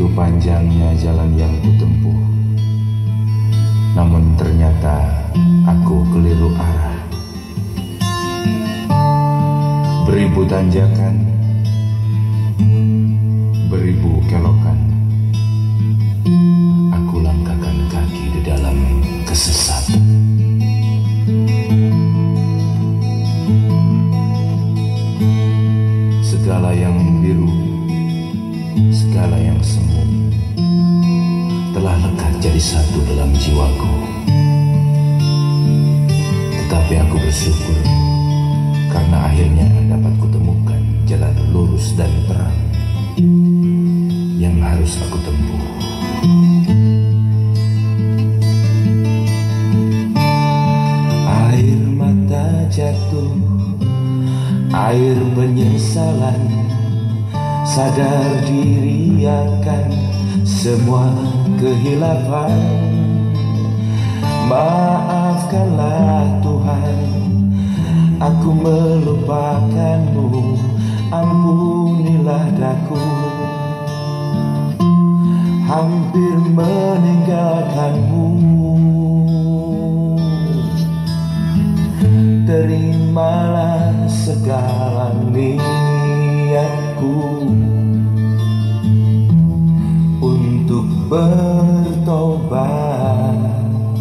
Begitu panjangnya jalan yang kutempuh, namun ternyata aku keliru arah. Beribu tanjakan, beribu kelokan, aku langkahkan kaki di dalam kesesatan. Segala yang biru, segala yang semu telah lekat jadi satu dalam jiwaku. Tetapi aku bersyukur karena akhirnya dapat kutemukan jalan lurus dan terang yang harus aku tempuh. Air mata jatuh, air penyesalan, sadar diri akan semua kehilafan. Maafkanlah Tuhan, aku melupakanmu, ampunilah daku. Hampir meninggalkanmu, terimalah segala niatku untuk bertobat.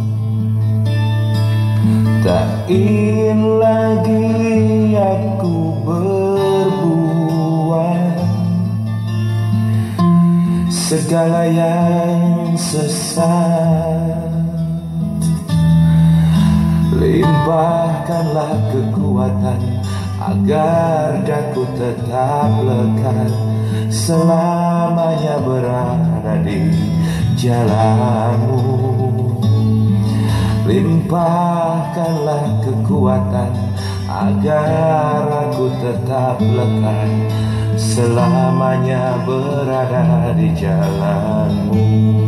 Tak ingin lagi aku berbuat segala yang sesat. Limpahkanlah kekuatan agar daku tetap lekat selamanya berada di jalanmu. Limpahkanlah kekuatan agar aku tetap lekat selamanya berada di jalanmu.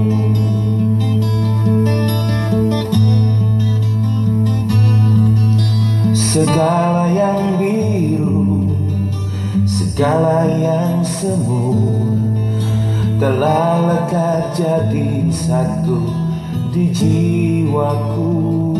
Segala yang biru, segala yang semu telah lekat jadi satu di jiwaku.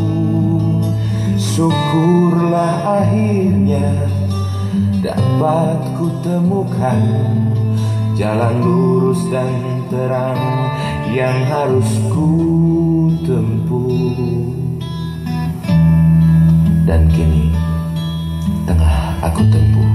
Syukurlah akhirnya dapat kutemukan jalan lurus dan terang yang harus ku tempuh. Dan kini tengah aku tempuh.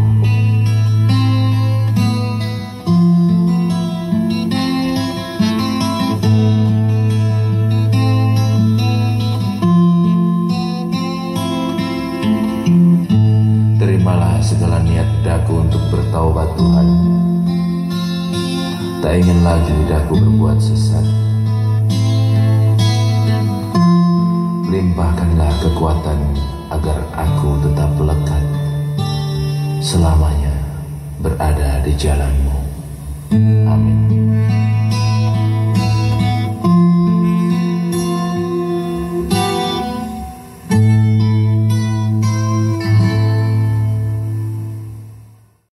Terimalah segala niat daku untuk bertaubat Tuhan. Tak ingin lagi daku berbuat sesat. Limpahkanlah kekuatan agar aku tetap lekat selamanya berada di jalanmu. Amin.